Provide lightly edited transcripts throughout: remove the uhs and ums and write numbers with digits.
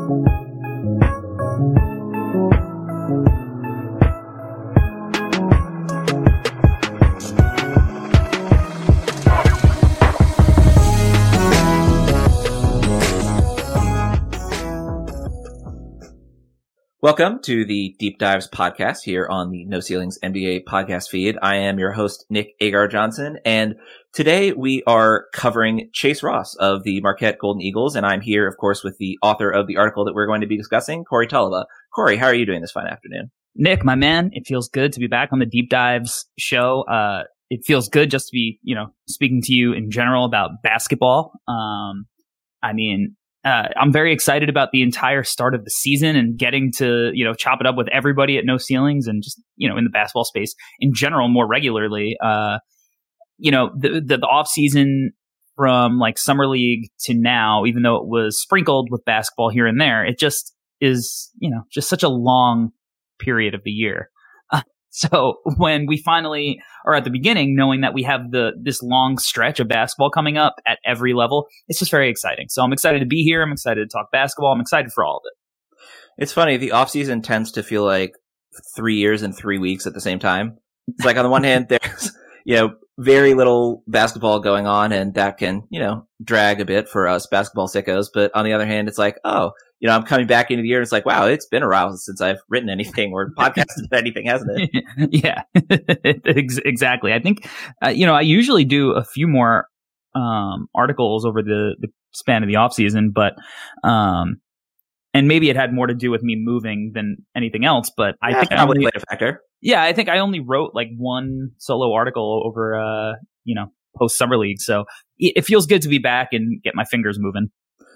Welcome to the Deep Dives podcast here on the No Ceilings NBA podcast feed. I am your host, Nick Agar Johnson, and today we are covering Chase Ross of the Marquette Golden Eagles, and I'm here, of course, with the author of the article that we're going to be discussing, Corey Tulaba. Corey, how are you doing this fine afternoon? Nick, my man, it feels good to be back on the Deep Dives show. It feels good just to be, speaking to you in general about basketball. I'm very excited about the entire start of the season and getting to, chop it up with everybody at No Ceilings and just, in the basketball space in general more regularly. The off season from like summer league to now, even though it was sprinkled with basketball here and there, it just is, just such a long period of the year. So when we finally are at the beginning, knowing that we have this long stretch of basketball coming up at every level, it's just very exciting. So I'm excited to be here. I'm excited to talk basketball. I'm excited for all of it. It's funny. The offseason tends to feel like 3 years and 3 weeks at the same time. It's like on the one hand, there's, very little basketball going on, and that can, drag a bit for us basketball sickos. But on the other hand, it's like, I'm coming back into the year and it's like, wow, it's been a while since I've written anything or podcasted anything, hasn't it? Yeah, exactly. I think, I usually do a few more articles over the span of the off season, but and maybe it had more to do with me moving than anything else. But I think probably played a factor. Yeah, I think I only wrote like one solo article over, post summer league. So it feels good to be back and get my fingers moving.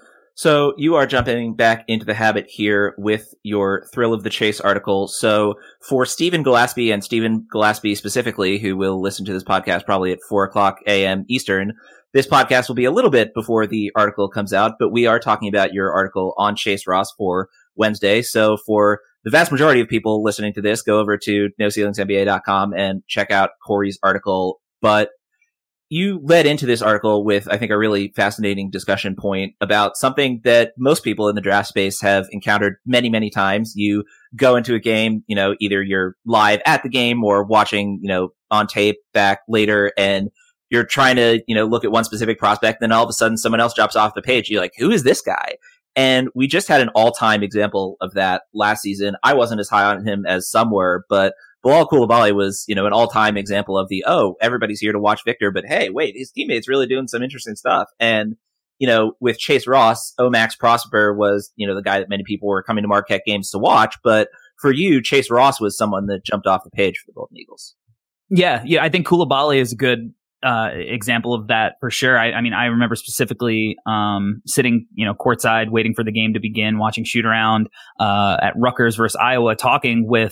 So you are jumping back into the habit here with your Thrill of the Chase article. So for Stephen Gillespie, and Stephen Gillespie specifically, who will listen to this podcast probably at 4:00 a.m. Eastern, this podcast will be a little bit before the article comes out, but we are talking about your article on Chase Ross for Wednesday. So for the vast majority of people listening to this, go over to NoCeilingsNBA.com and check out Corey's article. But you led into this article with, I think, a really fascinating discussion point about something that most people in the draft space have encountered many, many times. You go into a game, either you're live at the game or watching, on tape back later, and you're trying to, look at one specific prospect. Then all of a sudden someone else drops off the page. You're like, who is this guy? And we just had an all-time example of that last season. I wasn't as high on him as some were, but Bilal Coulibaly was, an all-time example of everybody's here to watch Victor, but hey, wait, his teammate's really doing some interesting stuff. And, with Chase Ross, Omax Prosper was, the guy that many people were coming to Marquette games to watch. But for you, Chase Ross was someone that jumped off the page for the Golden Eagles. Yeah, I think Coulibaly is a good example of that for sure. I remember specifically sitting, courtside, waiting for the game to begin, watching shoot around at Rutgers versus Iowa, talking with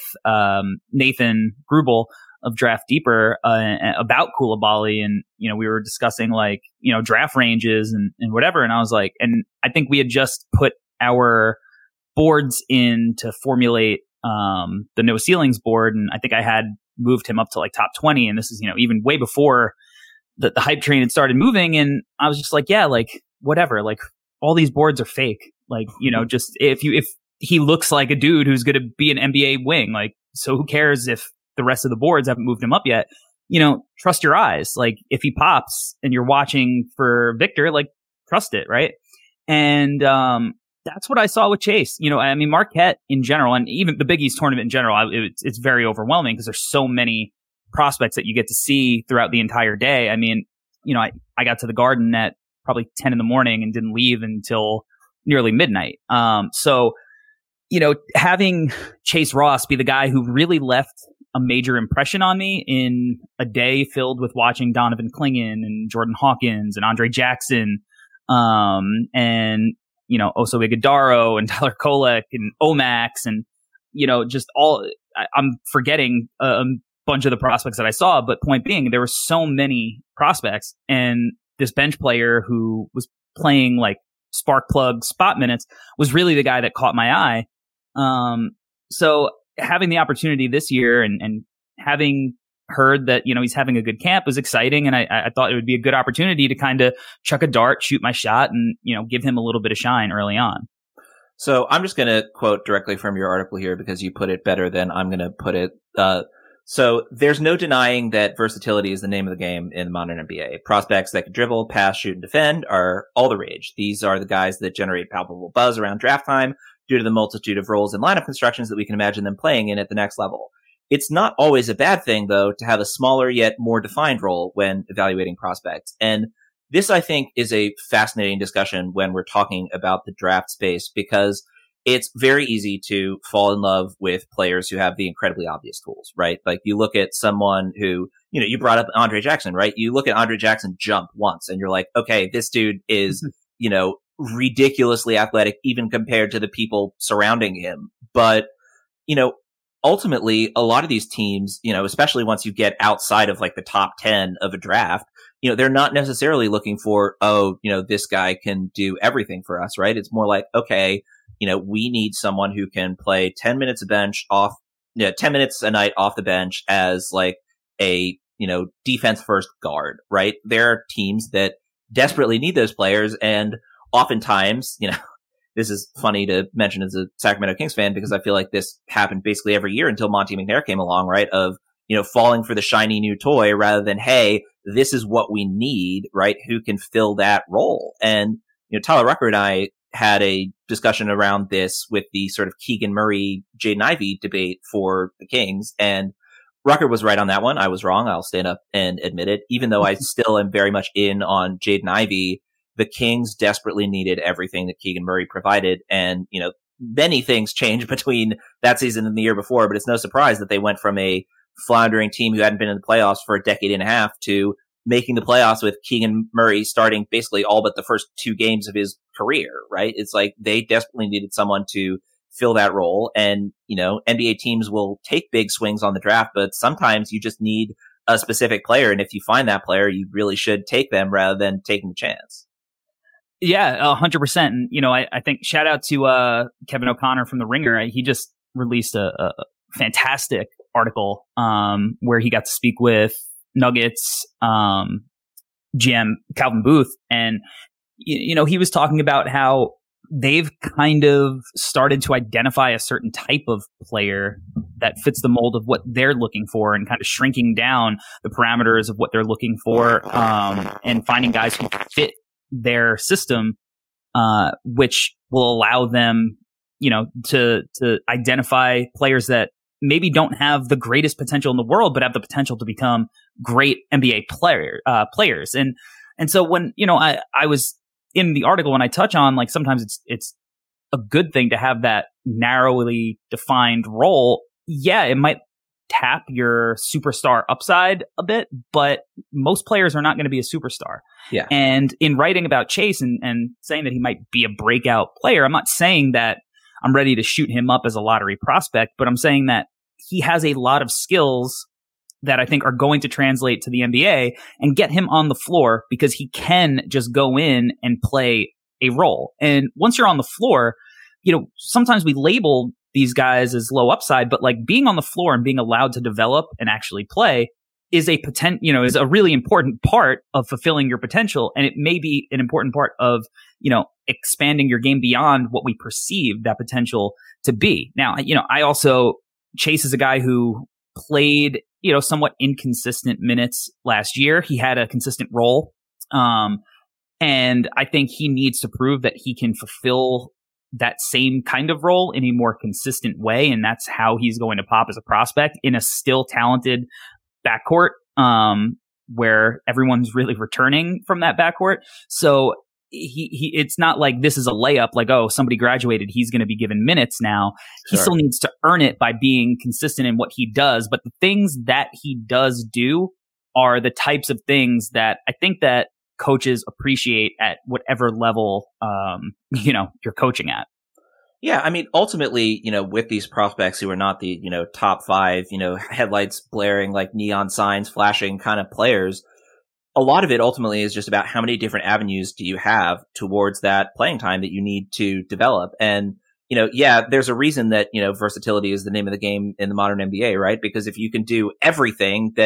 Nathan Grubel of Draft Deeper about Coulibaly, and we were discussing draft ranges and whatever. And I was like, and I think we had just put our boards in to formulate the No Ceilings board, and I think I had moved him up to top 20, and this is even way before the hype train had started moving. And I was just like, yeah, whatever, all these boards are fake. Just if he looks like a dude who's going to be an NBA wing, so who cares if the rest of the boards haven't moved him up yet? Trust your eyes. If he pops and you're watching for Victor, trust it. Right. And, that's what I saw with Chase. Marquette in general, and even the Big East tournament in general, it's very overwhelming because there's so many prospects that you get to see throughout the entire day. I got to the Garden at probably 10 in the morning and didn't leave until nearly midnight. So having Chase Ross be the guy who really left a major impression on me in a day filled with watching Donovan Clingan and Jordan Hawkins and Andre Jackson, and Oso Ighodaro and Tyler Kolek and Omax and, just all, I'm forgetting a bunch of the prospects that I saw, but point being, there were so many prospects, and this bench player who was playing spark plug spot minutes was really the guy that caught my eye. So having the opportunity this year and having heard that, he's having a good camp was exciting. And I thought it would be a good opportunity to kind of chuck a dart, shoot my shot, and, give him a little bit of shine early on. So I'm just going to quote directly from your article here because you put it better than I'm going to put it. So there's no denying that versatility is the name of the game in the modern NBA. Prospects that can dribble, pass, shoot, and defend are all the rage. These are the guys that generate palpable buzz around draft time due to the multitude of roles and lineup constructions that we can imagine them playing in at the next level. It's not always a bad thing, though, to have a smaller yet more defined role when evaluating prospects. And this, I think, is a fascinating discussion when we're talking about the draft space, because it's very easy to fall in love with players who have the incredibly obvious tools, right? Like you look at someone who, you brought up Andre Jackson, right? You look at Andre Jackson jump once and you're like, okay, this dude is, ridiculously athletic even compared to the people surrounding him. But, ultimately a lot of these teams, especially once you get outside of like the top 10 of a draft, they're not necessarily looking for, this guy can do everything for us, right? It's more like, okay, we need someone who can play 10 minutes 10 minutes a night off the bench as like a, defense first guard, right? There are teams that desperately need those players. And oftentimes, this is funny to mention as a Sacramento Kings fan because I feel like this happened basically every year until Monte McNair came along, right? Of, falling for the shiny new toy rather than, hey, this is what we need, right? Who can fill that role? And, Tyler Rucker and I had a discussion around this with the sort of Keegan Murray, Jaden Ivey debate for the Kings. And Rucker was right on that one. I was wrong. I'll stand up and admit it. Even though I still am very much in on Jaden Ivey, the Kings desperately needed everything that Keegan Murray provided. And, many things changed between that season and the year before, but it's no surprise that they went from a floundering team who hadn't been in the playoffs for a decade and a half to making the playoffs with Keegan Murray starting basically all but the first 2 games of his career, right? It's like they desperately needed someone to fill that role. And, NBA teams will take big swings on the draft, but sometimes you just need a specific player. And if you find that player, you really should take them rather than taking the chance. Yeah, 100%. And, I think shout out to Kevin O'Connor from The Ringer. He just released a fantastic article where he got to speak with Nuggets GM Calvin Booth. And, he was talking about how they've kind of started to identify a certain type of player that fits the mold of what they're looking for and kind of shrinking down the parameters of what they're looking for and finding guys who fit their system, which will allow them, to identify players that maybe don't have the greatest potential in the world, but have the potential to become great NBA players. And so when, I was in the article when I touch on, like, sometimes it's a good thing to have that narrowly defined role. Yeah, it might tap your superstar upside a bit, but most players are not going to be a superstar. Yeah. And in writing about Chase and saying that he might be a breakout player, I'm not saying that I'm ready to shoot him up as a lottery prospect, but I'm saying that he has a lot of skills that I think are going to translate to the NBA and get him on the floor because he can just go in and play a role. And once you're on the floor, sometimes we label these guys as low upside, but like being on the floor and being allowed to develop and actually play is is a really important part of fulfilling your potential. And it may be an important part of, expanding your game beyond what we perceive that potential to be. Now, Chase is a guy who played, somewhat inconsistent minutes last year. He had a consistent role. And I think he needs to prove that he can fulfill that same kind of role in a more consistent way. And that's how he's going to pop as a prospect in a still talented backcourt, where everyone's really returning from that backcourt. So it's not like this is a layup, like, oh, somebody graduated, he's going to be given minutes now. He still needs to earn it by being consistent in what he does. But the things that he does do are the types of things that I think that coaches appreciate at whatever level, you're coaching at. Yeah. I mean, ultimately, with these prospects who are not the, top 5, headlights blaring, like neon signs flashing kind of players, a lot of it ultimately is just about how many different avenues do you have towards that playing time that you need to develop. And, there's a reason that, versatility is the name of the game in the modern NBA, right? Because if you can do everything, then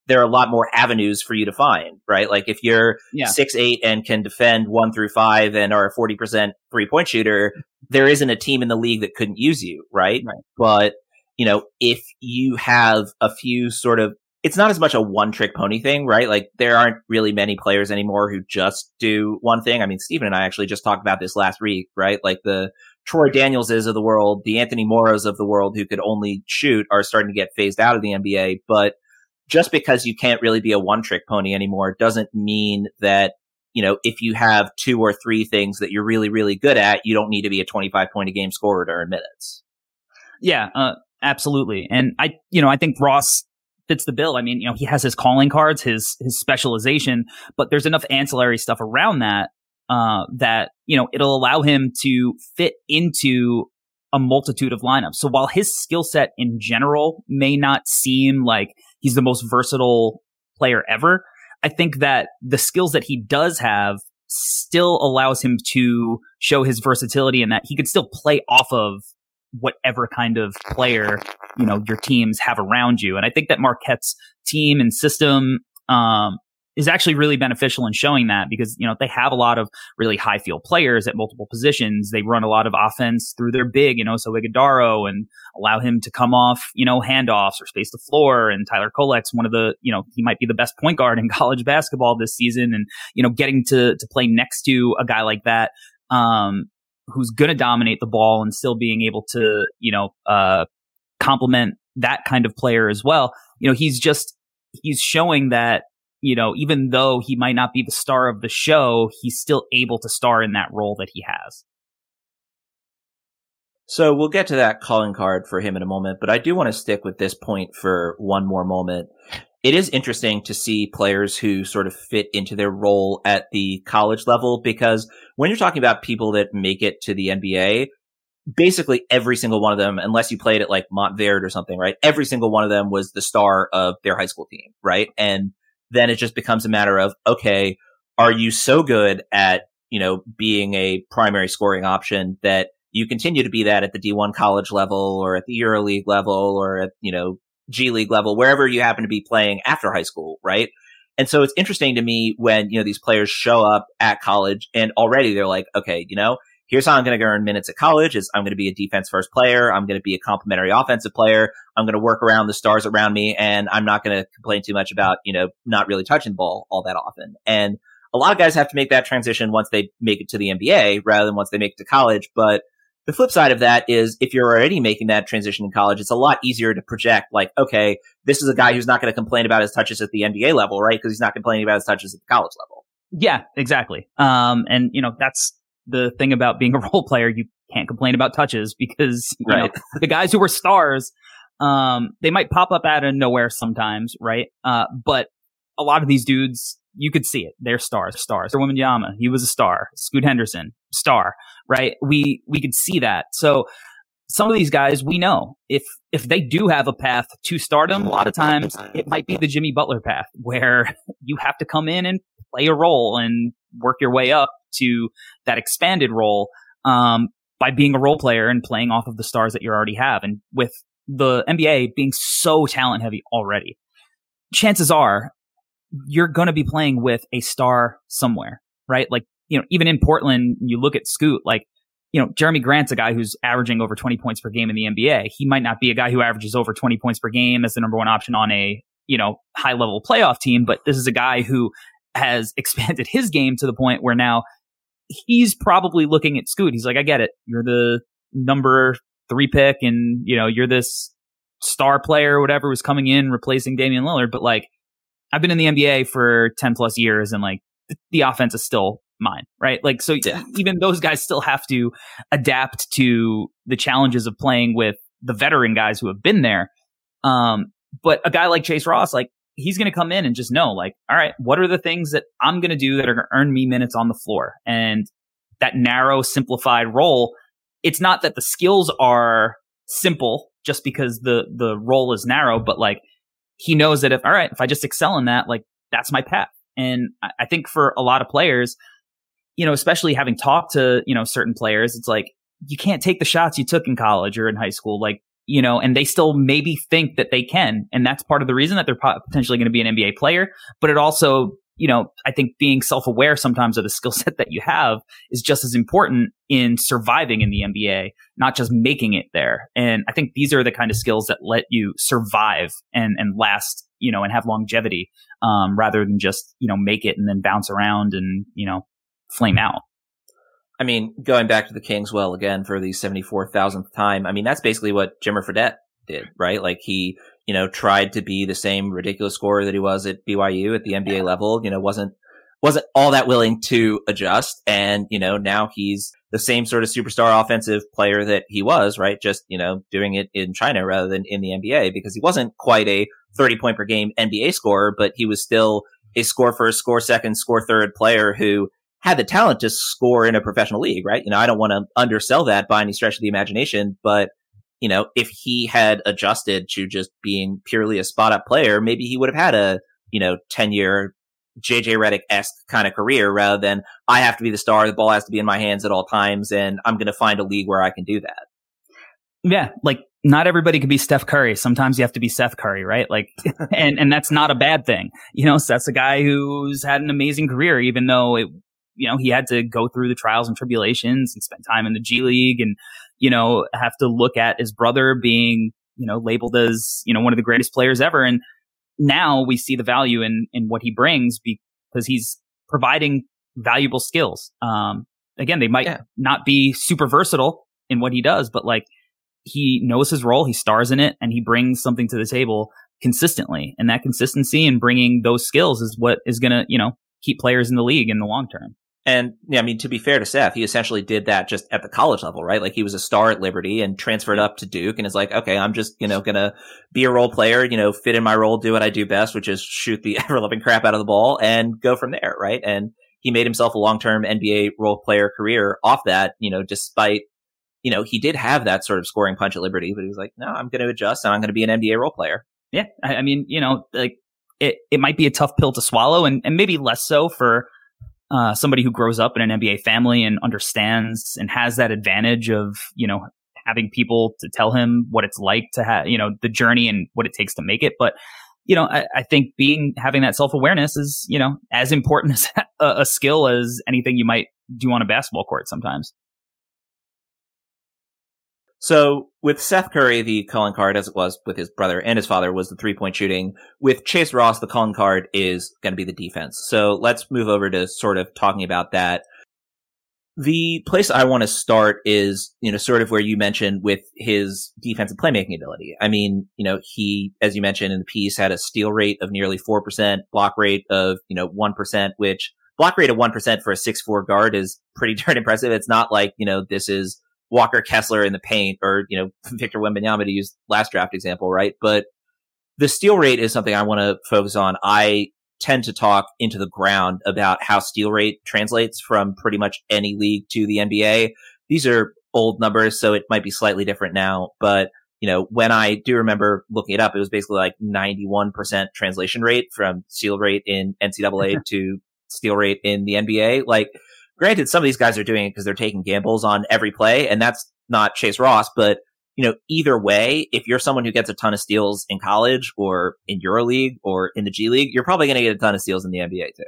there are a lot more avenues for you to find, right? Like if you're 6'8" and can defend 1 through 5 and are a 40% 3-point shooter, there isn't a team in the league that couldn't use you, right? But, if you have a few sort of, it's not as much a one-trick pony thing, right? Like there aren't really many players anymore who just do one thing. I mean, Steven and I actually just talked about this last week, right? Like the Troy Danielses of the world, the Anthony Moros of the world who could only shoot are starting to get phased out of the NBA. But just because you can't really be a one-trick pony anymore doesn't mean that, if you have 2 or 3 things that you're really, really good at, you don't need to be a 25-point-a-game scorer to earn minutes. Yeah, absolutely. And I think Ross fits the bill. I mean, he has his calling cards, his specialization, but there's enough ancillary stuff around that that it'll allow him to fit into a multitude of lineups. So while his skill set in general may not seem like he's the most versatile player ever, I think that the skills that he does have still allows him to show his versatility and that he could still play off of whatever kind of player your teams have around you. And I think that Marquette's team and system is actually really beneficial in showing that because, they have a lot of really high field players at multiple positions. They run a lot of offense through their big, so Iguodaro, and allow him to come off, handoffs or space the floor. And Tyler Kolek's one of the, he might be the best point guard in college basketball this season. And, getting to play next to a guy like that, who's going to dominate the ball and still being able to, complement that kind of player as well. He's showing that, even though he might not be the star of the show, he's still able to star in that role that he has. So we'll get to that calling card for him in a moment, but I do want to stick with this point for one more moment. It is interesting to see players who sort of fit into their role at the college level, because when you're talking about people that make it to the NBA, basically every single one of them, unless you played at like Montverde or something, right? Every single one of them was the star of their high school team, right? And then it just becomes a matter of, okay, are you so good at, being a primary scoring option that you continue to be that at the D1 college level or at the EuroLeague level or at, G League level, wherever you happen to be playing after high school, right? And so it's interesting to me when, these players show up at college and already they're like, okay, here's how I'm going to earn minutes at college is I'm going to be a defense first player. I'm going to be a complementary offensive player. I'm going to work around the stars around me, and I'm not going to complain too much about, not really touching the ball all that often. And a lot of guys have to make that transition once they make it to the NBA rather than once they make it to college. But the flip side of that is if you're already making that transition in college, it's a lot easier to project like, okay, this is a guy who's not going to complain about his touches at the NBA level, right? Because he's not complaining about his touches at the college level. Yeah, exactly. And, that's the thing about being a role player. You can't complain about touches because the guys who were stars, they might pop up out of nowhere sometimes, right? But a lot of these dudes, you could see it. They're stars. Wembanyama, he was a star. Scoot Henderson, star, right? We could see that. So some of these guys, we know if they do have a path to stardom, a lot of times it might be the Jimmy Butler path where you have to come in and play a role and work your way up to that expanded role by being a role player and playing off of the stars that you already have. And with the NBA being so talent heavy already, chances are you're going to be playing with a star somewhere, right? Like, even in Portland, you look at Scoot, like, Jeremy Grant's a guy who's averaging over 20 points per game in the NBA. He might not be a guy who averages over 20 points per game as the number one option on a, high level playoff team, but this is a guy who has expanded his game to the point where now he's probably looking at Scoot. He's like, I get it. You're the number 3 pick and, you're this star player or whatever who's coming in replacing Damian Lillard. But like, I've been in the NBA for 10 plus years and like the offense is still mine, right? Like, so even those guys still have to adapt to the challenges of playing with the veteran guys who have been there. But a guy like Chase Ross, like, he's going to come in and just know, like, all right, what are the things that I'm going to do that are going to earn me minutes on the floor? And that narrow, simplified role, it's not that the skills are simple just because the role is narrow, but like, he knows that if I just excel in that, like, that's my path. And I think for a lot of players, especially having talked to, certain players, it's like, you can't take the shots you took in college or in high school. Like, and they still maybe think that they can. And that's part of the reason that they're potentially going to be an NBA player. But it also, I think being self-aware sometimes of the skill set that you have is just as important in surviving in the NBA, not just making it there. And I think these are the kind of skills that let you survive and last, and have longevity, rather than just, make it and then bounce around and, flame out. I mean, going back to the Kings, well, again, for the 74,000th time, I mean, that's basically what Jimmer Fredette did, right? Like he, tried to be the same ridiculous scorer that he was at BYU at the NBA level, wasn't all that willing to adjust. And, now he's the same sort of superstar offensive player that he was, right? Just, doing it in China rather than in the NBA, because he wasn't quite a 30 point per game NBA scorer, but he was still a score first, score second, score third player who had the talent to score in a professional league, right? I don't want to undersell that by any stretch of the imagination, but, if he had adjusted to just being purely a spot up player, maybe he would have had a, 10-year JJ Redick-esque kind of career rather than I have to be the star, the ball has to be in my hands at all times, and I'm going to find a league where I can do that. Yeah, like not everybody can be Steph Curry. Sometimes you have to be Seth Curry, right? Like, and that's not a bad thing. Seth's a guy who's had an amazing career, even though he had to go through the trials and tribulations and spend time in the G League and, have to look at his brother being, labeled as, one of the greatest players ever. And now we see the value in what he brings because he's providing valuable skills. Again, they might not be super versatile in what he does, but like he knows his role, he stars in it, and he brings something to the table consistently. And that consistency and bringing those skills is what is going to, keep players in the league in the long term. And yeah, I mean, to be fair to Seth, he essentially did that just at the college level, right? Like he was a star at Liberty and transferred up to Duke and is like, okay, I'm just, gonna be a role player, fit in my role, do what I do best, which is shoot the ever-loving crap out of the ball and go from there, right? And he made himself a long-term NBA role player career off that, despite, he did have that sort of scoring punch at Liberty, but he was like, no, I'm going to adjust and I'm going to be an NBA role player. Yeah. I mean, like it might be a tough pill to swallow and maybe less so for somebody who grows up in an NBA family and understands and has that advantage of, having people to tell him what it's like to have, the journey and what it takes to make it. But, I think having that self-awareness is, as important as a skill as anything you might do on a basketball court sometimes. So with Seth Curry, the calling card, as it was with his brother and his father, was the 3-point shooting. With Chase Ross, the calling card is going to be the defense. So let's move over to sort of talking about that. The place I want to start is, sort of where you mentioned with his defensive playmaking ability. I mean, he, as you mentioned in the piece, had a steal rate of nearly 4%, block rate of, 1%, which block rate of 1% for a 6'4" guard is pretty darn impressive. It's not like, this is Walker Kessler in the paint or, Victor Wembanyama, to use last draft example, right? But the steal rate is something I want to focus on. I tend to talk into the ground about how steal rate translates from pretty much any league to the NBA. These are old numbers, so it might be slightly different now. But, when I do remember looking it up, it was basically like 91% translation rate from steal rate in NCAA to steal rate in the NBA. Like, granted, some of these guys are doing it because they're taking gambles on every play, and that's not Chase Ross. But, either way, if you're someone who gets a ton of steals in college or in EuroLeague or in the G League, you're probably going to get a ton of steals in the NBA too.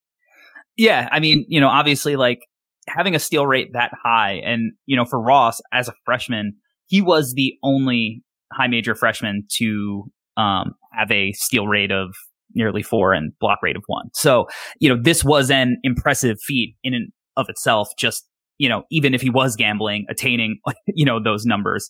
Yeah. I mean, obviously, like having a steal rate that high and, for Ross as a freshman, he was the only high major freshman to have a steal rate of nearly 4 and block rate of 1. So, this was an impressive feat in and of itself, just, even if he was gambling, attaining, those numbers.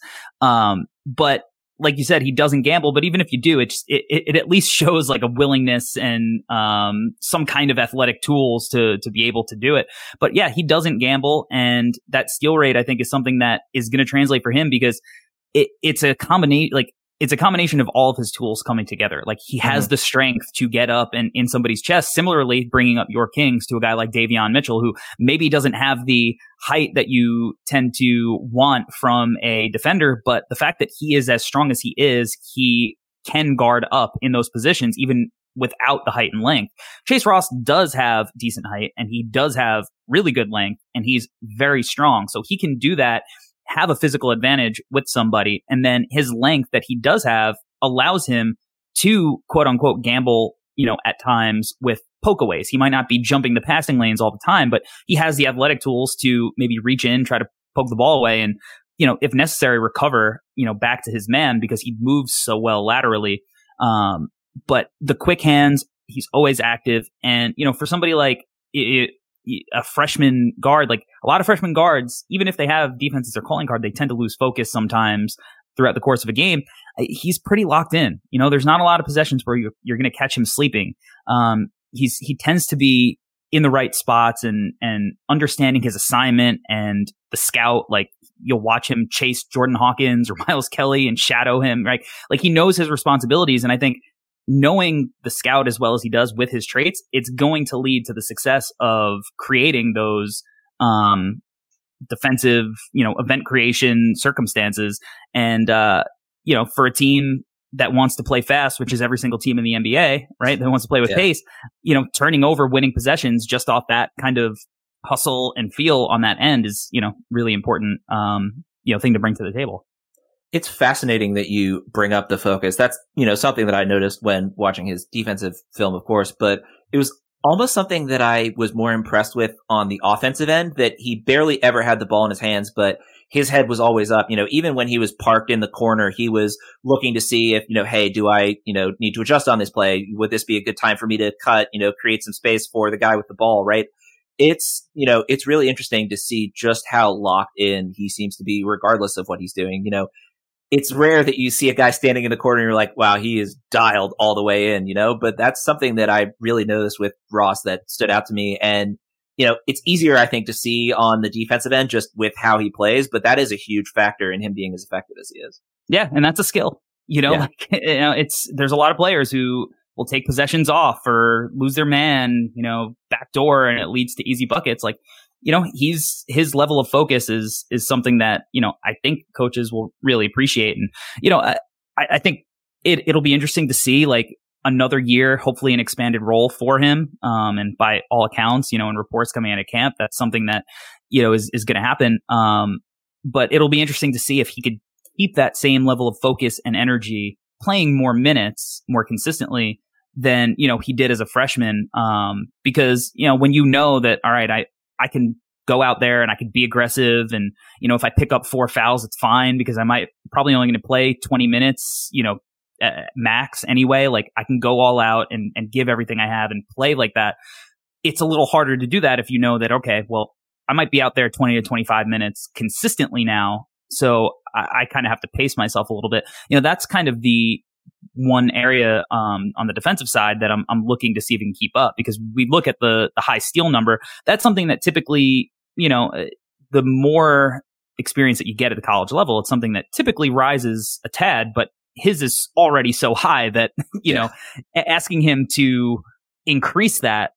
But like you said, he doesn't gamble, but even if you do, it at least shows like a willingness and, some kind of athletic tools to be able to do it. But yeah, he doesn't gamble. And that steal rate, I think, is something that is going to translate for him because it's a combination of all of his tools coming together. Like he has the strength to get up and in somebody's chest. Similarly, bringing up your Kings to a guy like Davion Mitchell, who maybe doesn't have the height that you tend to want from a defender, but the fact that he is as strong as he can guard up in those positions, even without the height and length. Chase Ross does have decent height and he does have really good length and he's very strong. So he can do that. have a physical advantage with somebody. And then his length that he does have allows him to quote unquote gamble, at times with pokeaways. He might not be jumping the passing lanes all the time, but he has the athletic tools to maybe reach in, try to poke the ball away, and, if necessary, recover, back to his man because he moves so well laterally. But the quick hands, he's always active. And, for somebody like a freshman guard, like a lot of freshman guards, even if they have defense as their calling card, they tend to lose focus sometimes throughout the course of a game. He's pretty locked in. There's not a lot of possessions where you're going to catch him sleeping. He tends to be in the right spots and understanding his assignment and the scout. Like you'll watch him chase Jordan Hawkins or Miles Kelly and shadow him, right? Like he knows his responsibilities. And I think knowing the scout as well as he does with his traits, it's going to lead to the success of creating those, defensive, event creation circumstances. And, for a team that wants to play fast, which is every single team in the NBA, right? That wants to play with pace, turning over winning possessions just off that kind of hustle and feel on that end is, really important, thing to bring to the table. It's fascinating that you bring up the focus. That's, something that I noticed when watching his defensive film, of course, but it was almost something that I was more impressed with on the offensive end, that he barely ever had the ball in his hands, but his head was always up. Even when he was parked in the corner, he was looking to see if, hey, do I, need to adjust on this play? Would this be a good time for me to cut, create some space for the guy with the ball, right? It's, it's really interesting to see just how locked in he seems to be regardless of what he's doing. It's rare that you see a guy standing in the corner and you're like, wow, he is dialed all the way in, but that's something that I really noticed with Ross that stood out to me. And, it's easier, I think, to see on the defensive end just with how he plays, but that is a huge factor in him being as effective as he is. Yeah. And that's a skill, there's a lot of players who will take possessions off or lose their man, backdoor, and it leads to easy buckets. Like, his level of focus is something that, I think coaches will really appreciate. And, I think it'll be interesting to see like another year, hopefully an expanded role for him. And by all accounts, in reports coming out of camp, that's something that, is going to happen. But it'll be interesting to see if he could keep that same level of focus and energy playing more minutes more consistently than, he did as a freshman. Because, when that, all right, I can go out there and I could be aggressive. And, if I pick up 4 fouls, it's fine because I might probably only going to play 20 minutes, max anyway. Like I can go all out and give everything I have and play like that. It's a little harder to do that if you know that, okay, well, I might be out there 20 to 25 minutes consistently now. So I kind of have to pace myself a little bit. That's kind of the one area on the defensive side that I'm looking to see if we can keep up, because we look at the high steal number. That's something that typically, the more experience that you get at the college level, it's something that typically rises a tad, but his is already so high that, asking him to increase that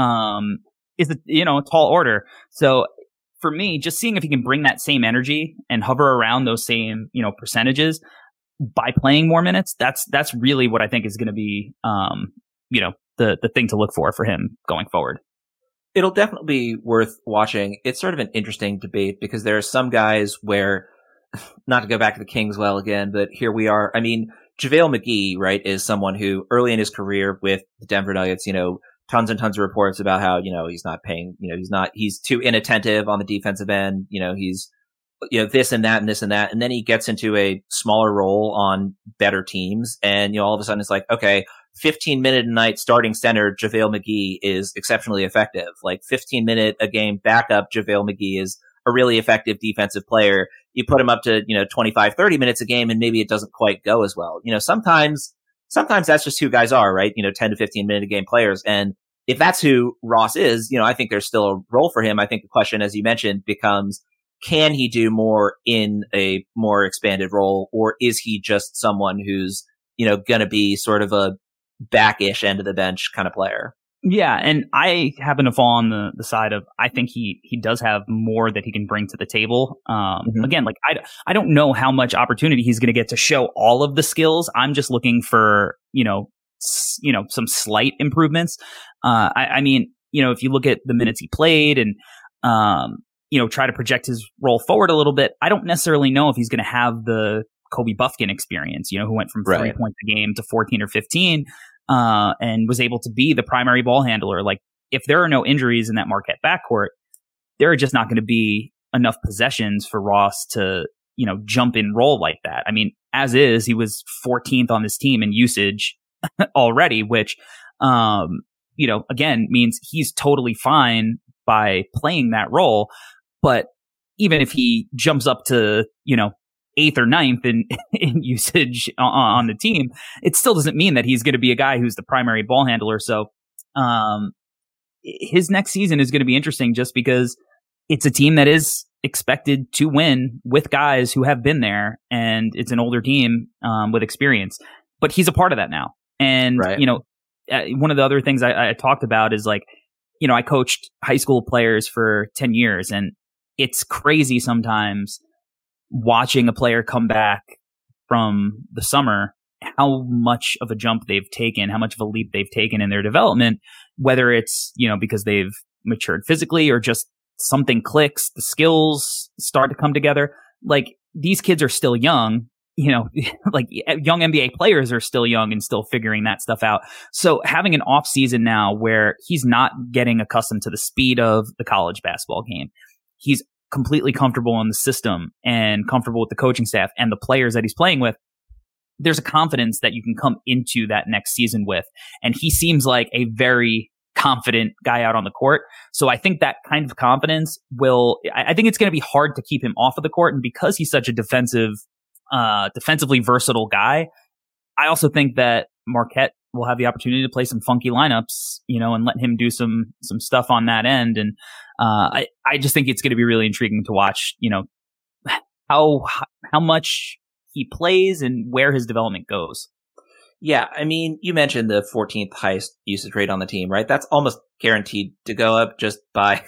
is a tall order. So for me, just seeing if he can bring that same energy and hover around those same, percentages by playing more minutes, that's really what I think is going to be, the thing to look for him going forward. It'll definitely be worth watching. It's sort of an interesting debate because there are some guys where, not to go back to the Kingswell again, but here we are. I mean, JaVale McGee, right, is someone who early in his career with the Denver Nuggets, tons and tons of reports about how, he's not paying, he's too inattentive on the defensive end. He's, this and that and this and that. And then he gets into a smaller role on better teams. And, all of a sudden it's like, okay, 15-minute a night starting center JaVale McGee is exceptionally effective. Like 15-minute a game backup JaVale McGee is a really effective defensive player. You put him up to, 25, 30 minutes a game and maybe it doesn't quite go as well. Sometimes that's just who guys are, right? 10 to 15 minute a game players. And if that's who Ross is, I think there's still a role for him. I think the question, as you mentioned, becomes, can he do more in a more expanded role, or is he just someone who's, going to be sort of a back-ish end of the bench kind of player? Yeah, and I happen to fall on the side of, I think he does have more that he can bring to the table. Again, like I don't know how much opportunity he's going to get to show all of the skills. I'm just looking for, some slight improvements. I mean, if you look at the minutes he played and, try to project his role forward a little bit, I don't necessarily know if he's going to have the Kobe Buffkin experience, who went from 3 points a game to 14 or 15, and was able to be the primary ball handler. Like, if there are no injuries in that Marquette backcourt, there are just not going to be enough possessions for Ross to, jump in role like that. I mean, as is, he was 14th on this team in usage already, which, again, means he's totally fine by playing that role. But even if he jumps up to, 8th or 9th in usage on the team, it still doesn't mean that he's going to be a guy who's the primary ball handler. So, his next season is going to be interesting just because it's a team that is expected to win with guys who have been there, and it's an older team with experience. But he's a part of that now. And, one of the other things I talked about is like, I coached high school players for 10 years, and it's crazy sometimes watching a player come back from the summer, how much of a jump they've taken, how much of a leap they've taken in their development, whether it's, because they've matured physically or just something clicks, the skills start to come together. Like, these kids are still young, like young NBA players are still young and still figuring that stuff out. So having an off season now where he's not getting accustomed to the speed of the college basketball game, he's completely comfortable in the system and comfortable with the coaching staff and the players that he's playing with. There's a confidence that you can come into that next season with. And he seems like a very confident guy out on the court. So I think that kind of confidence I think it's going to be hard to keep him off of the court. And because he's such a defensively versatile guy, I also think that Marquette will have the opportunity to play some funky lineups, and let him do some stuff on that end. And I just think it's going to be really intriguing to watch, how much he plays and where his development goes. Yeah, I mean, you mentioned the 14th highest usage rate on the team, right? That's almost guaranteed to go up just by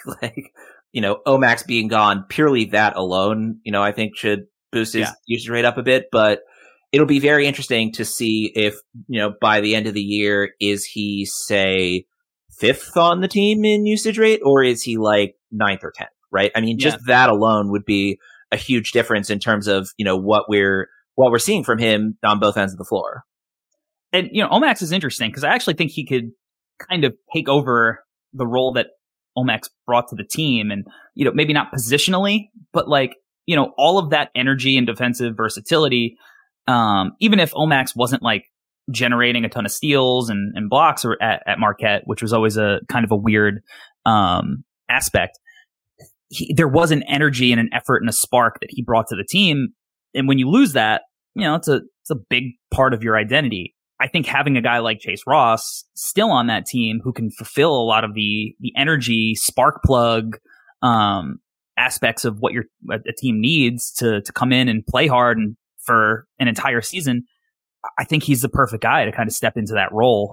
Omax being gone. Purely that alone, I think should boost his usage rate up a bit, but it'll be very interesting to see if, by the end of the year, is he, say, 5th on the team in usage rate, or is he like 9th or 10th, right? I mean, just that alone would be a huge difference in terms of, what we're seeing from him on both ends of the floor. And, Omax is interesting because I actually think he could kind of take over the role that Omax brought to the team, and, maybe not positionally, but like, all of that energy and defensive versatility. Even if Omax wasn't like generating a ton of steals and blocks or at Marquette, which was always a kind of a weird aspect, there was an energy and an effort and a spark that he brought to the team. And when you lose that, it's a big part of your identity. I think having a guy like Chase Ross still on that team who can fulfill a lot of the energy, spark plug aspects of what a team needs to come in and play hard and for an entire season, I think he's the perfect guy to kind of step into that role,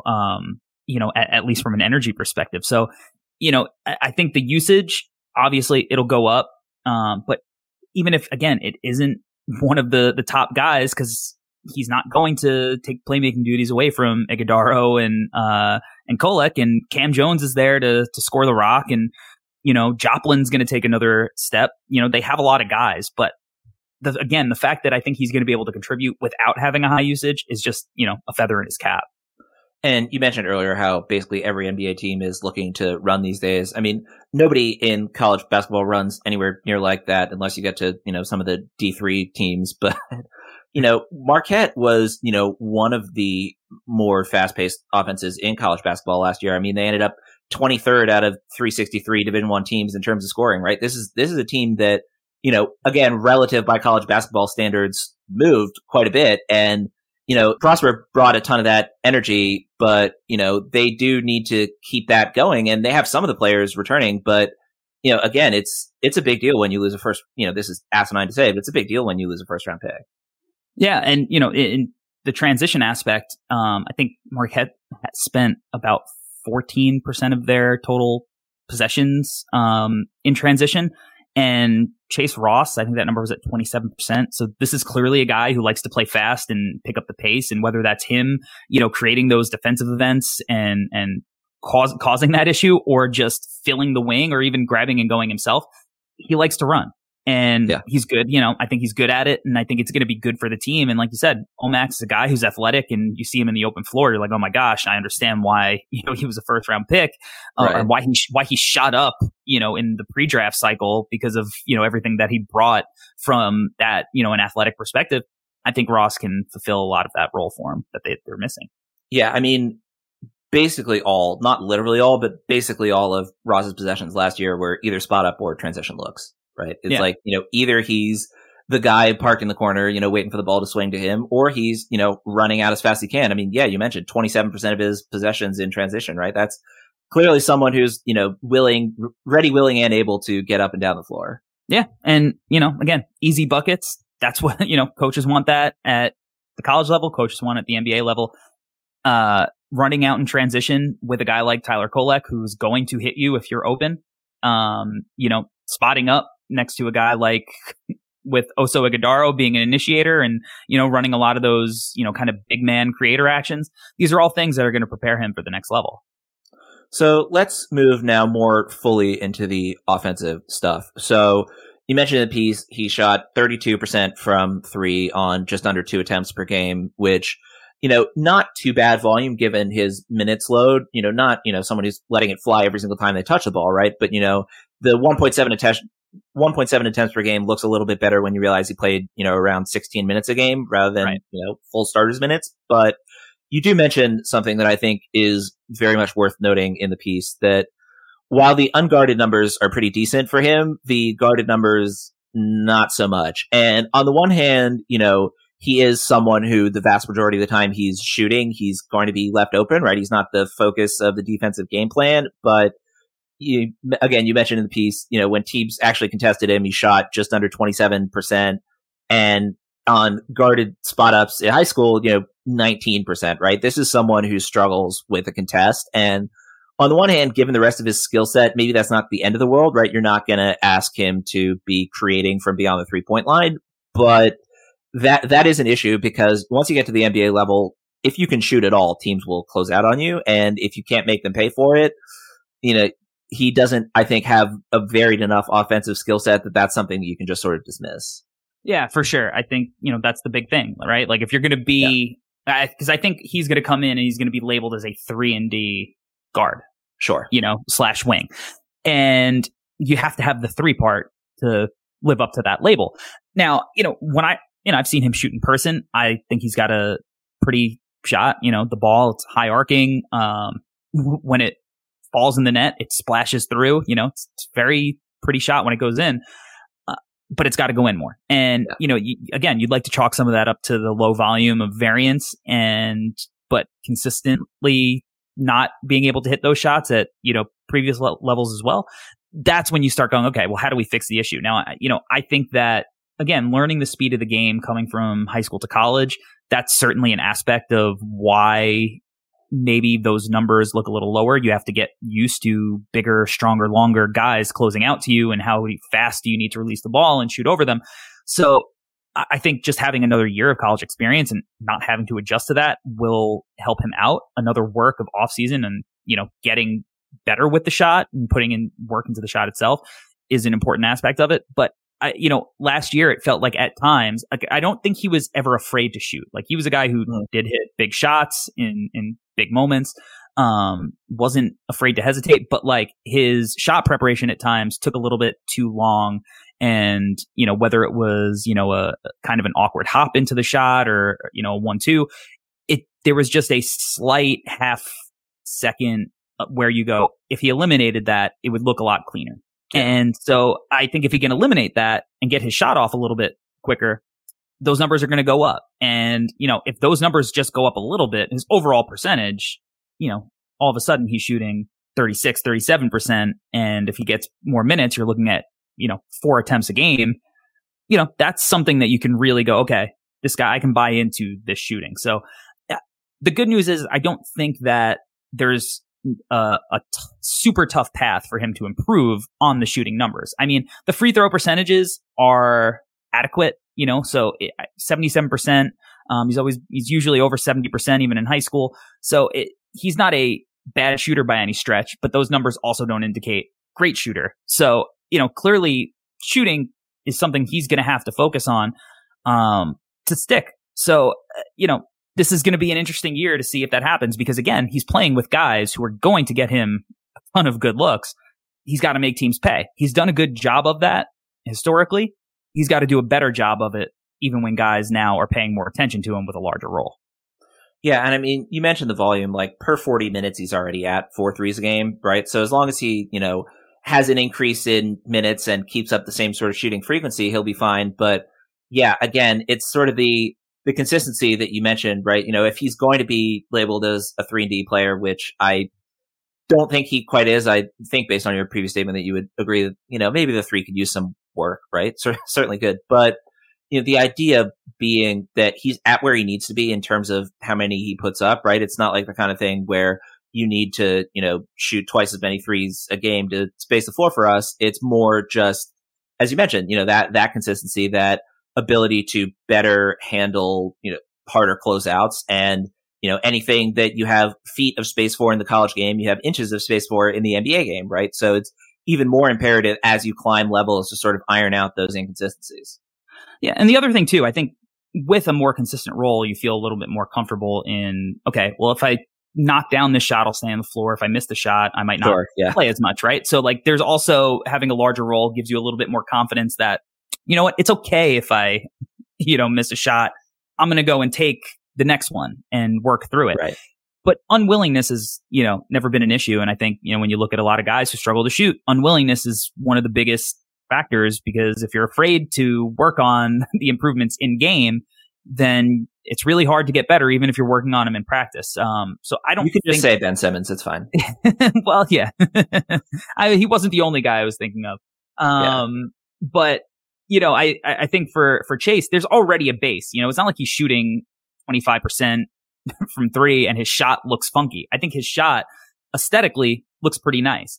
at least from an energy perspective. So, I think the usage, obviously it'll go up. But even if, again, it isn't one of the top guys, because he's not going to take playmaking duties away from Ighodaro and Kolek, and Cam Jones is there to score the rock, and Joplin's going to take another step. They have a lot of guys, but the fact that I think he's going to be able to contribute without having a high usage is just a feather in his cap. And you mentioned earlier how basically every NBA team is looking to run these days. I mean, nobody in college basketball runs anywhere near like that unless you get to some of the D3 teams, but. Marquette was, one of the more fast-paced offenses in college basketball last year. I mean, they ended up 23rd out of 363 Division I teams in terms of scoring, right? This is a team that, again, relative by college basketball standards, moved quite a bit. And, Prosper brought a ton of that energy, but, they do need to keep that going. And they have some of the players returning, but, again, it's a big deal when you lose a first, this is asinine to say, but it's a big deal when you lose a first-round pick. Yeah, and in the transition aspect, I think Marquette spent about 14% of their total possessions in transition, and Chase Ross, I think that number was at 27%. So this is clearly a guy who likes to play fast and pick up the pace, and whether that's him, creating those defensive events and causing that issue, or just filling the wing, or even grabbing and going himself. he likes to run. And Yeah. he's good, I think he's good at it, and I think it's going to be good for the team. And like you said, Omax is a guy who's athletic, and you see him in the open floor, you're like, oh my gosh, I understand why he was a first round pick, Right. or why he shot up, in the pre-draft cycle because of everything that he brought from that, an athletic perspective. I think Ross can fulfill a lot of that role for him that they're missing. Yeah, I mean, basically all, not literally all, but basically all of Ross's possessions last year were either spot up or transition looks. Right. It's like, either he's the guy parked in the corner, waiting for the ball to swing to him, or he's, running out as fast as he can. I mean, yeah, you mentioned 27% of his possessions in transition, right? That's clearly someone who's, ready, willing, and able to get up and down the floor. Yeah. And, again, easy buckets. That's what, coaches want that at the college level. Coaches want it at the NBA level. Running out in transition with a guy like Tyler Kolek, who's going to hit you if you're open. Spotting up next to a guy like with Oso Ighodaro being an initiator and, running a lot of those, kind of big man creator actions. These are all things that are going to prepare him for the next level. So let's move now more fully into the offensive stuff. So you mentioned in the piece, he shot 32% from three on just under 2 attempts per game, which, not too bad volume given his minutes load, not, someone who's letting it fly every single time they touch the ball, right? But, the 1.7 attempts per game looks a little bit better when you realize he played, around 16 minutes a game rather than, right. Full starters minutes. But you do mention something that I think is very much worth noting in the piece, that while the unguarded numbers are pretty decent for him, the guarded numbers, not so much. And on the one hand, he is someone who the vast majority of the time he's shooting, he's going to be left open, right? He's not the focus of the defensive game plan, but you mentioned in the piece, when teams actually contested him, he shot just under 27%, and on guarded spot ups in high school, 19%, right? This is someone who struggles with a contest. And on the one hand, given the rest of his skill set, maybe that's not the end of the world, right? You're not going to ask him to be creating from beyond the 3-point line, but that is an issue, because once you get to the NBA level, if you can shoot at all, teams will close out on you. And if you can't make them pay for it, he doesn't, I think, have a varied enough offensive skill set that that's something that you can just sort of dismiss. Yeah, for sure. I think, that's the big thing, right? Like if you're going to be, because I think he's going to come in and he's going to be labeled as a 3-and-D guard. Sure. / wing. And you have to have the 3 part to live up to that label. Now, when I've seen him shoot in person, I think he's got a pretty shot. The ball, it's high arcing. When it falls in the net, it splashes through. It's very pretty shot when it goes in, but it's got to go in more. And you'd like to chalk some of that up to the low volume of variance, but consistently not being able to hit those shots at previous levels as well. That's when you start going, okay, well, how do we fix the issue? Now, I think that, again, learning the speed of the game coming from high school to college, that's certainly an aspect of why maybe those numbers look a little lower. You have to get used to bigger, stronger, longer guys closing out to you, and how fast do you need to release the ball and shoot over them. So I think just having another year of college experience and not having to adjust to that will help him out. Another work of off season and, getting better with the shot and putting in work into the shot itself is an important aspect of it. But last year it felt like at times, I don't think he was ever afraid to shoot. Like he was a guy who did hit big shots in big moments, wasn't afraid to hesitate, but like his shot preparation at times took a little bit too long. And, whether it was, a kind of an awkward hop into the shot or, a 1-2, there was just a slight half second where you go, if he eliminated that, it would look a lot cleaner. And so I think if he can eliminate that and get his shot off a little bit quicker, those numbers are going to go up. And, if those numbers just go up a little bit, his overall percentage, all of a sudden he's shooting 36, 37%. And if he gets more minutes, you're looking at, 4 attempts a game. That's something that you can really go, okay, this guy, I can buy into this shooting. So the good news is I don't think that there's super tough path for him to improve on the shooting numbers. I mean, the free throw percentages are adequate, so 77%. He's usually over 70% even in high school. So he's not a bad shooter by any stretch, but those numbers also don't indicate great shooter. So, clearly shooting is something he's going to have to focus on to stick. So, this is going to be an interesting year to see if that happens, because again, he's playing with guys who are going to get him a ton of good looks. He's got to make teams pay. He's done a good job of that historically. He's got to do a better job of it, even when guys now are paying more attention to him with a larger role. Yeah, and I mean, you mentioned the volume, like per 40 minutes, he's already at 4 threes a game, right? So as long as he, has an increase in minutes and keeps up the same sort of shooting frequency, he'll be fine. But yeah, again, it's sort of the consistency that you mentioned, right? If he's going to be labeled as a 3-and-D player, which I don't think he quite is, I think based on your previous statement that you would agree that, maybe the 3 could use some work, right? Certainly could. But, the idea being that he's at where he needs to be in terms of how many he puts up, right? It's not like the kind of thing where you need to, shoot twice as many threes a game to space the floor for us. It's more just, as you mentioned, that consistency, that ability to better handle, harder closeouts, and, anything that you have feet of space for in the college game, you have inches of space for in the NBA game, right? So it's even more imperative as you climb levels to sort of iron out those inconsistencies. Yeah. And the other thing too, I think with a more consistent role, you feel a little bit more comfortable in, okay, well, if I knock down this shot, I'll stay on the floor. If I miss the shot, I might not play as much, right? So like there's also having a larger role gives you a little bit more confidence that, you know what, it's okay if I, miss a shot. I'm going to go and take the next one and work through it. Right. But unwillingness is, never been an issue. And I think, when you look at a lot of guys who struggle to shoot, unwillingness is one of the biggest factors, because if you're afraid to work on the improvements in game, then it's really hard to get better, even if you're working on them in practice. So I don't. You can just say Ben Simmons. It's fine. Well, yeah, he wasn't the only guy I was thinking of. But I think for Chase, there's already a base. It's not like he's shooting 25% from 3 and his shot looks funky. I think his shot aesthetically looks pretty nice.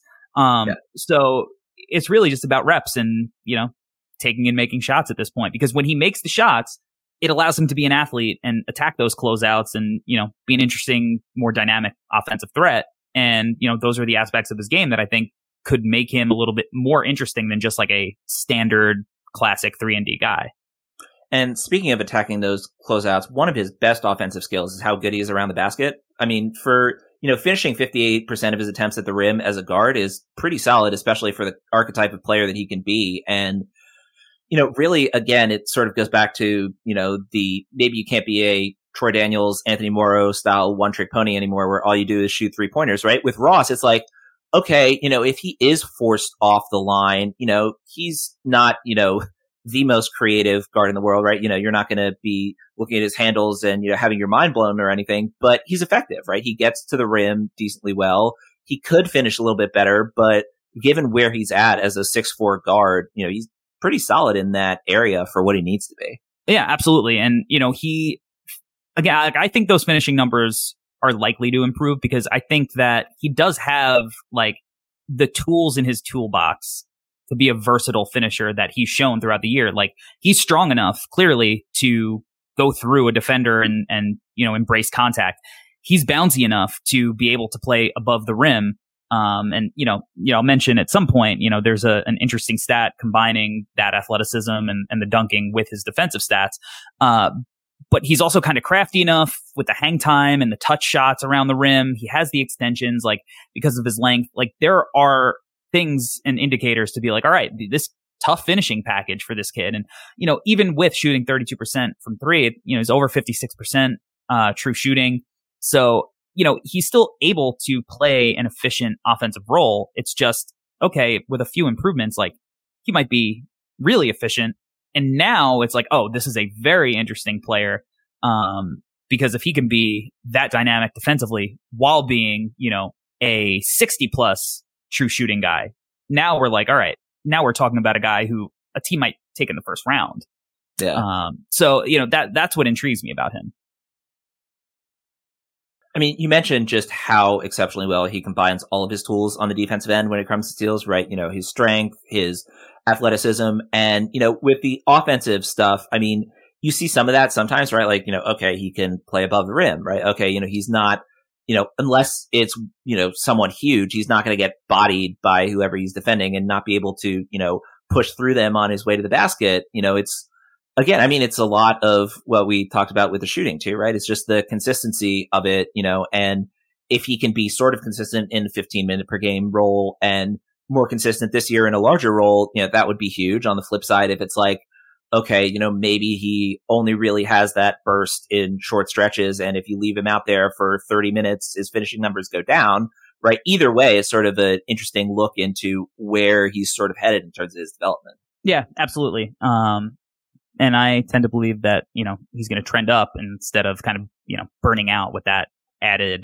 So it's really just about reps and, taking and making shots at this point, because when he makes the shots, it allows him to be an athlete and attack those closeouts and, be an interesting, more dynamic offensive threat. And, those are the aspects of his game that I think could make him a little bit more interesting than just like a standard classic 3-and-D guy. And speaking of attacking those closeouts, one of his best offensive skills is how good he is around the basket. I mean, for, finishing 58% of his attempts at the rim as a guard is pretty solid, especially for the archetype of player that he can be. And, really, again, it sort of goes back to, maybe you can't be a Troy Daniels, Anthony Morrow style one-trick pony anymore, where all you do is shoot 3-pointers, right? With Ross, it's like, okay, if he is forced off the line, he's not, the most creative guard in the world, right? You're not going to be looking at his handles and, having your mind blown or anything, but he's effective, right? He gets to the rim decently well. He could finish a little bit better, but given where he's at as a 6'4" guard, he's pretty solid in that area for what he needs to be. Yeah, absolutely. And, I think those finishing numbers are likely to improve, because I think that he does have like the tools in his toolbox to be a versatile finisher that he's shown throughout the year. Like, he's strong enough clearly to go through a defender and embrace contact. He's bouncy enough to be able to play above the rim. And I'll mention at some point, there's an interesting stat combining that athleticism and the dunking with his defensive stats. But he's also kind of crafty enough with the hang time and the touch shots around the rim. He has the extensions, like, because of his length. Like, there are things and indicators to be like, all right, this tough finishing package for this kid. And, even with shooting 32% from 3, he's over 56% true shooting. So, he's still able to play an efficient offensive role. It's just, okay, with a few improvements, like, he might be really efficient. And now it's like, oh, this is a very interesting player. Because if he can be that dynamic defensively while being, a 60+ true shooting guy, now we're like, all right, now we're talking about a guy who a team might take in the first round. Yeah. So, that's what intrigues me about him. I mean, you mentioned just how exceptionally well he combines all of his tools on the defensive end when it comes to steals, right? His strength, his athleticism, and, with the offensive stuff, I mean, you see some of that sometimes, right? Like, okay, he can play above the rim, right? Okay, he's not, unless it's, someone huge, he's not going to get bodied by whoever he's defending and not be able to, push through them on his way to the basket. It's, again, I mean, it's a lot of what we talked about with the shooting too, right? It's just the consistency of it, and if he can be sort of consistent in a 15-minute per game role and more consistent this year in a larger role, that would be huge. On the flip side, if it's like, okay, maybe he only really has that burst in short stretches, and if you leave him out there for 30 minutes, his finishing numbers go down, right? Either way is sort of an interesting look into where he's sort of headed in terms of his development. Yeah, absolutely. And I tend to believe that, he's going to trend up instead of kind of, burning out with that added,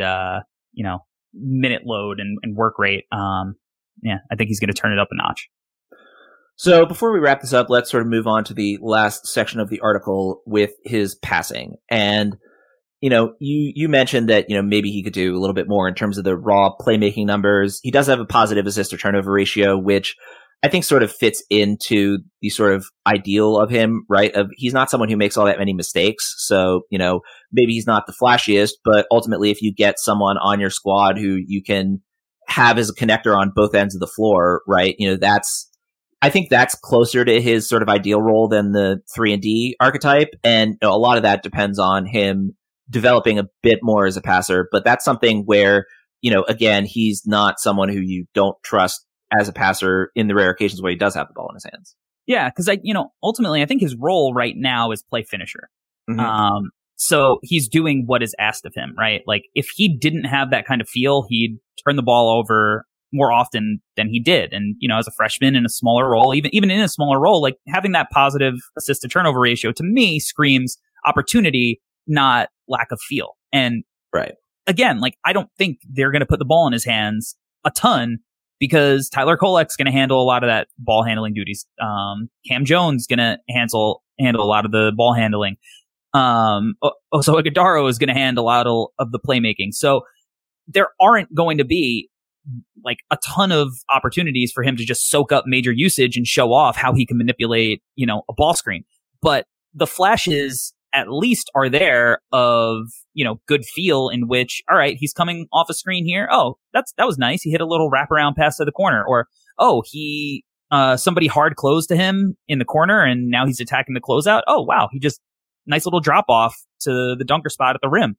minute load and work rate. Yeah, I think he's going to turn it up a notch. So before we wrap this up, let's sort of move on to the last section of the article with his passing. And, you mentioned that, maybe he could do a little bit more in terms of the raw playmaking numbers. He does have a positive assist to turnover ratio, which I think sort of fits into the sort of ideal of him, right? He's not someone who makes all that many mistakes. So, maybe he's not the flashiest, but ultimately if you get someone on your squad who you can have as a connector on both ends of the floor, right? I think that's closer to his sort of ideal role than the 3-and-D archetype. And a lot of that depends on him developing a bit more as a passer. But that's something where, again, he's not someone who you don't trust as a passer in the rare occasions where he does have the ball in his hands. Yeah, because ultimately, I think his role right now is play finisher. Mm-hmm. So he's doing what is asked of him, right? Like if he didn't have that kind of feel, he'd turn the ball over more often than he did. And as a freshman in a smaller role, even in a smaller role, like having that positive assist to turnover ratio to me screams opportunity, not lack of feel. And right. Again, like I don't think they're going to put the ball in his hands a ton, because Tyler Kolek's going to handle a lot of that ball handling duties. Cam Jones going to handle a lot of the ball handling. So Ighodaro is going to handle a lot of the playmaking. So there aren't going to be like a ton of opportunities for him to just soak up major usage and show off how he can manipulate, a ball screen. But the flashes at least are there of, good feel in which, all right, he's coming off a screen here. Oh, that was nice. He hit a little wraparound pass to the corner. Or, oh, somebody hard closed to him in the corner and now he's attacking the closeout. Oh, wow. He just, nice little drop off to the dunker spot at the rim.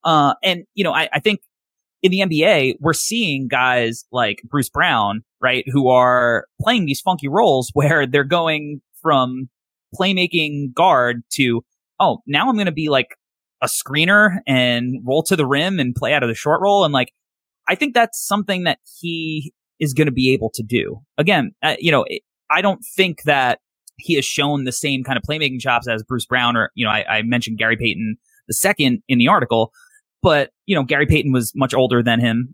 I think in the NBA, we're seeing guys like Bruce Brown, right, who are playing these funky roles where they're going from playmaking guard to, oh, now I'm going to be like a screener and roll to the rim and play out of the short roll. And like, I think that's something that he is going to be able to do. Again, I don't think that he has shown the same kind of playmaking chops as Bruce Brown or, I mentioned Gary Payton II in the article, but, Gary Payton was much older than him,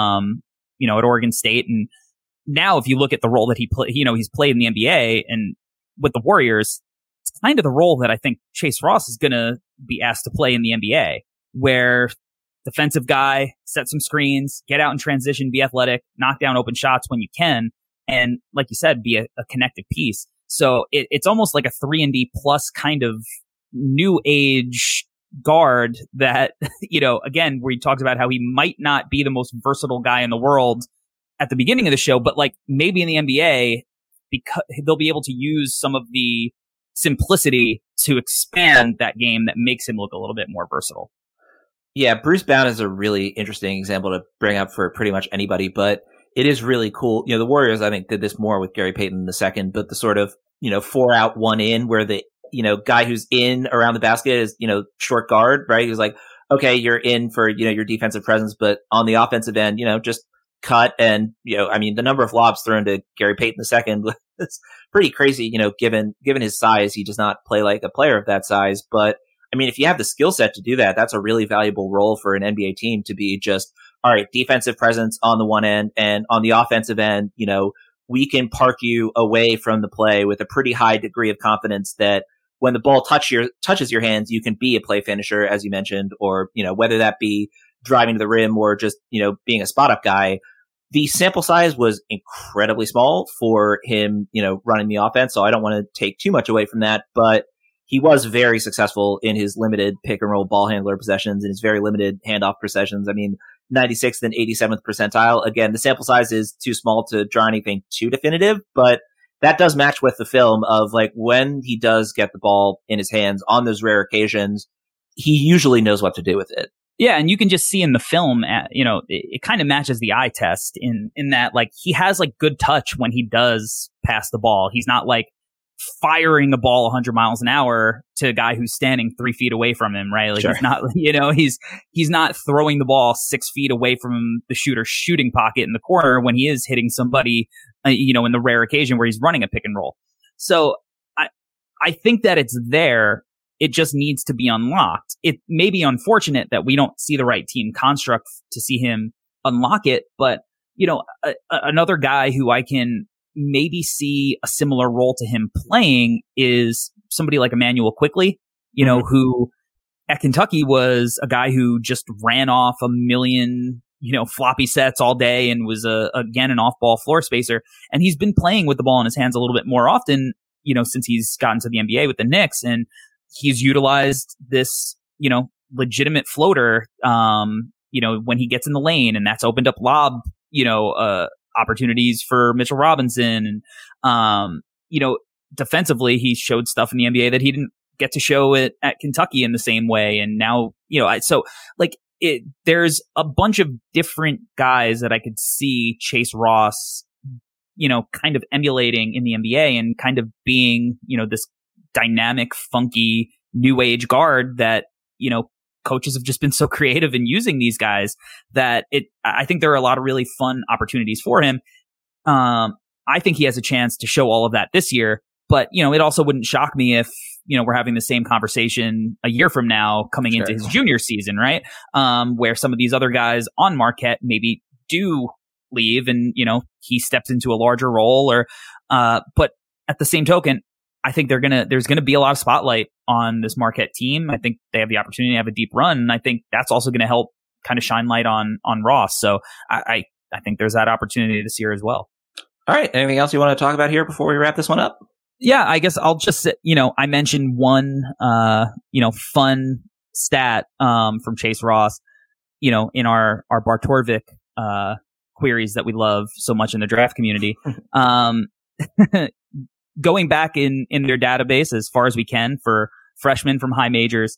at Oregon State. And now if you look at the role that he he's played in the NBA and with the Warriors, it's kind of the role that I think Chase Ross is going to be asked to play in the NBA, where defensive guy, set some screens, get out in transition, be athletic, knock down open shots when you can. And like you said, be a connective piece. So it's almost like a 3-and-D plus kind of new age guard that, again, where he talks about how he might not be the most versatile guy in the world at the beginning of the show, but like maybe in the NBA, because they'll be able to use some of the simplicity to expand that game that makes him look a little bit more versatile. Yeah, Bruce Brown is a really interesting example to bring up for pretty much anybody, but it is really cool. The Warriors, I think, did this more with Gary Payton II, but the sort of, 4 out, 1 in, where the, guy who's in around the basket is, short guard, right? He's like, okay, you're in for, your defensive presence, but on the offensive end, just cut. And, the number of lobs thrown to Gary Payton II, it's pretty crazy, given his size. He does not play like a player of that size. But if you have the skill set to do that, that's a really valuable role for an NBA team to be just, all right, defensive presence on the one end, and on the offensive end, we can park you away from the play with a pretty high degree of confidence that when the ball touches your hands, you can be a play finisher, as you mentioned, or, whether that be driving to the rim or just, being a spot up guy. The sample size was incredibly small for him, running the offense. So I don't want to take too much away from that, but he was very successful in his limited pick and roll ball handler possessions and his very limited handoff possessions. 96th and 87th percentile. Again, the sample size is too small to draw anything too definitive, but that does match with the film of like when he does get the ball in his hands on those rare occasions, he usually knows what to do with it. Yeah, and you can just see in the film, it kind of matches the eye test in that, like, he has, like, good touch when he does pass the ball. He's not, like, firing a ball 100 miles an hour to a guy who's standing 3 feet away from him, right? Like, Sure. He's not, he's not throwing the ball 6 feet away from the shooter's shooting pocket in the corner when he is hitting somebody, in the rare occasion where he's running a pick and roll. So I think that it's there. It just needs to be unlocked. It may be unfortunate that we don't see the right team construct to see him unlock it, but, another guy who I can maybe see a similar role to him playing is somebody like Emmanuel Quickley, who at Kentucky was a guy who just ran off a million, floppy sets all day and was again an off-ball floor spacer. And he's been playing with the ball in his hands a little bit more often, since he's gotten to the NBA with the Knicks, and he's utilized this, legitimate floater, when he gets in the lane, and that's opened up lob, opportunities for Mitchell Robinson. And, defensively, he showed stuff in the NBA that he didn't get to show it at Kentucky in the same way. And now, there's a bunch of different guys that I could see Chase Ross, kind of emulating in the NBA and kind of being, this dynamic, funky, new age guard that, coaches have just been so creative in using these guys that I think there are a lot of really fun opportunities for him. I think he has a chance to show all of that this year, but, it also wouldn't shock me if, we're having the same conversation a year from now coming into his junior season, right? Where some of these other guys on Marquette maybe do leave and, he steps into a larger role but at the same token, I think there's gonna be a lot of spotlight on this Marquette team. I think they have the opportunity to have a deep run, and I think that's also going to help kind of shine light on Ross. So I think there's that opportunity this year as well. All right. Anything else you want to talk about here before we wrap this one up? Yeah, I guess I'll just I mentioned one fun stat from Chase Ross, in our Bartorvik queries that we love so much in the draft community. Going back in their database as far as we can for freshmen from high majors,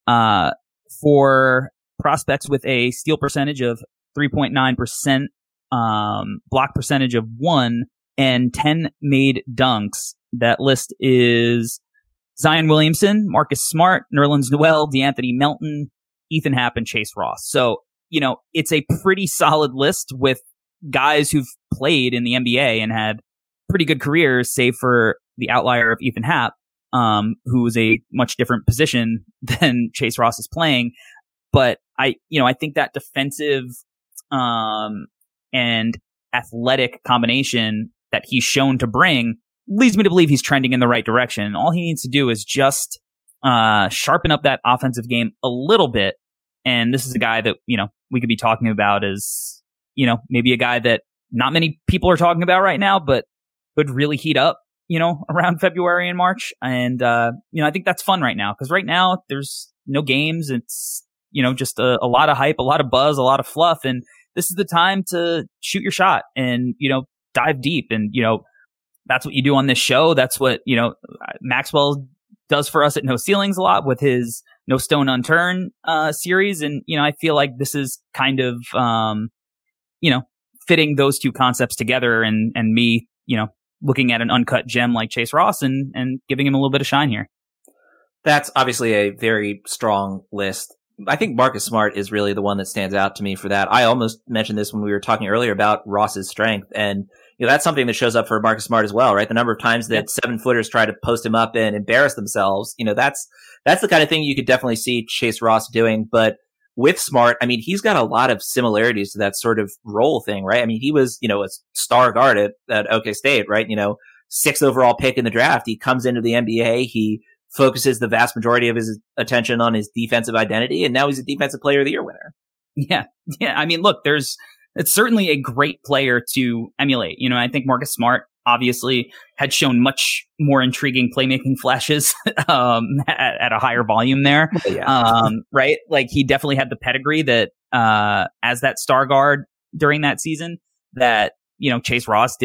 for prospects with a steal percentage of 3.9%, block percentage of 1, and 10 made dunks. That list is Zion Williamson, Marcus Smart, Nerlens Noel, DeAnthony Melton, Ethan Happ, and Chase Ross. So, it's a pretty solid list with guys who've played in the NBA and had pretty good careers, save for the outlier of Ethan Happ, who is a much different position than Chase Ross is playing. But I think that defensive and athletic combination that he's shown to bring leads me to believe he's trending in the right direction. All he needs to do is just sharpen up that offensive game a little bit. And this is a guy that, we could be talking about as, maybe a guy that not many people are talking about right now, but could really heat up, around February and March. And, I think that's fun right now, because right now there's no games. It's, just a lot of hype, a lot of buzz, a lot of fluff. And this is the time to shoot your shot and, dive deep. And, that's what you do on this show. That's what, Maxwell does for us at No Ceilings a lot with his No Stone Unturned series. And, I feel like this is kind of, fitting those two concepts together and me, looking at an uncut gem like Chase Ross and giving him a little bit of shine here. That's obviously a very strong list. I think Marcus Smart is really the one that stands out to me for that. I almost mentioned this when we were talking earlier about Ross's strength. And, that's something that shows up for Marcus Smart as well, right? The number of times that 7-footers try to post him up and embarrass themselves, that's the kind of thing you could definitely see Chase Ross doing. But with Smart, I mean, he's got a lot of similarities to that sort of role thing, right? I mean, he was, a star guard at OK State, right? 6th overall pick in the draft. He comes into the NBA. He focuses the vast majority of his attention on his defensive identity, and now he's a defensive player of the year winner. Yeah. I mean, look, it's certainly a great player to emulate. I think Marcus Smart obviously had shown much more intriguing playmaking flashes at a higher volume there. Yeah. Right? Like, he definitely had the pedigree that as that star guard during that season that, Chase Ross didn't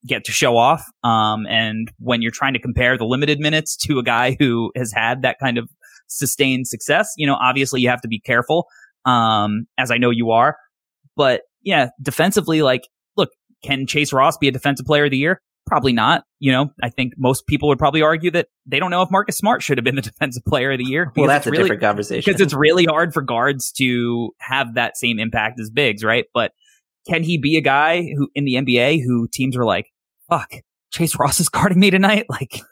get to show off. And when you're trying to compare the limited minutes to a guy who has had that kind of sustained success, obviously you have to be careful, as I know you are. But yeah, defensively, look, can Chase Ross be a defensive player of the year? Probably not. I think most people would probably argue that they don't know if Marcus Smart should have been the defensive player of the year. Well, that's a different conversation. Because it's really hard for guards to have that same impact as bigs, right? But can he be a guy who in the NBA who teams are like, fuck, Chase Ross is guarding me tonight?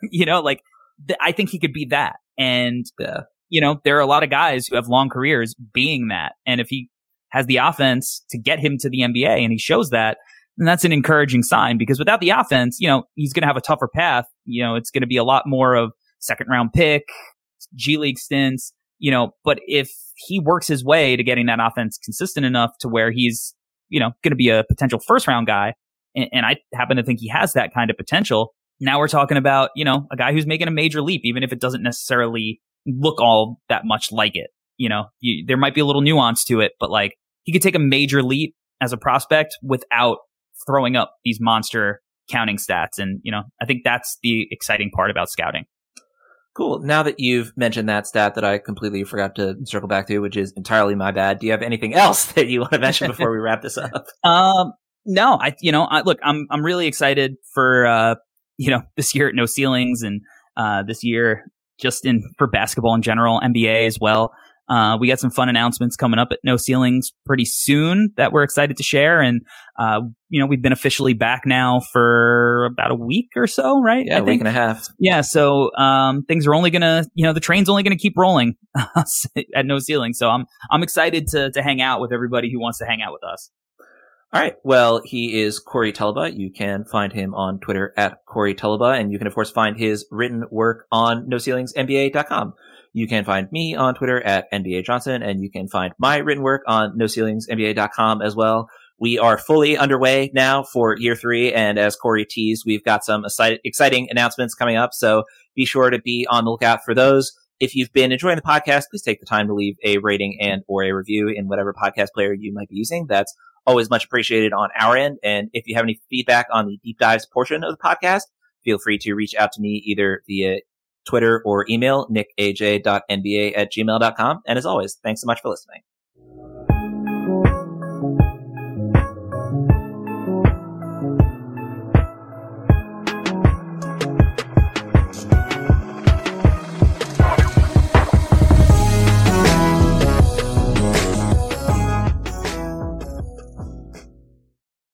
I think he could be that. And, there are a lot of guys who have long careers being that. And if he has the offense to get him to the NBA and he shows that, then that's an encouraging sign, because without the offense, he's going to have a tougher path. It's going to be a lot more of second round pick, G League stints, but if he works his way to getting that offense consistent enough to where he's, going to be a potential first round guy. And I happen to think he has that kind of potential. Now we're talking about, a guy who's making a major leap, even if it doesn't necessarily look all that much like it. There might be a little nuance to it, but he could take a major leap as a prospect without throwing up these monster counting stats. And, I think that's the exciting part about scouting. Cool. Now that you've mentioned that stat that I completely forgot to circle back to, which is entirely my bad, do you have anything else that you want to mention before we wrap this up? No, look, I'm really excited for, this year at No Ceilings, and, this year just for basketball in general, NBA as well. We got some fun announcements coming up at No Ceilings pretty soon that we're excited to share. And, we've been officially back now for about a week or so, right? Yeah, a week and a half. Yeah. So, things are only gonna, the train's only gonna keep rolling at No Ceilings. So I'm excited to hang out with everybody who wants to hang out with us. All right. Well, he is Corey Tulaba. You can find him on Twitter at Corey Tulaba, and you can, of course, find his written work on NoCeilingsNBA.com. You can find me on Twitter at NBA Johnson, and you can find my written work on NoCeilingsNBA.com as well. We are fully underway now for year 3, and as Corey teased, we've got some exciting announcements coming up, so be sure to be on the lookout for those. If you've been enjoying the podcast, please take the time to leave a rating and or a review in whatever podcast player you might be using. That's always much appreciated on our end. And if you have any feedback on the deep dives portion of the podcast, feel free to reach out to me either via Twitter or email, nickaj.nba@gmail.com. And as always, thanks so much for listening.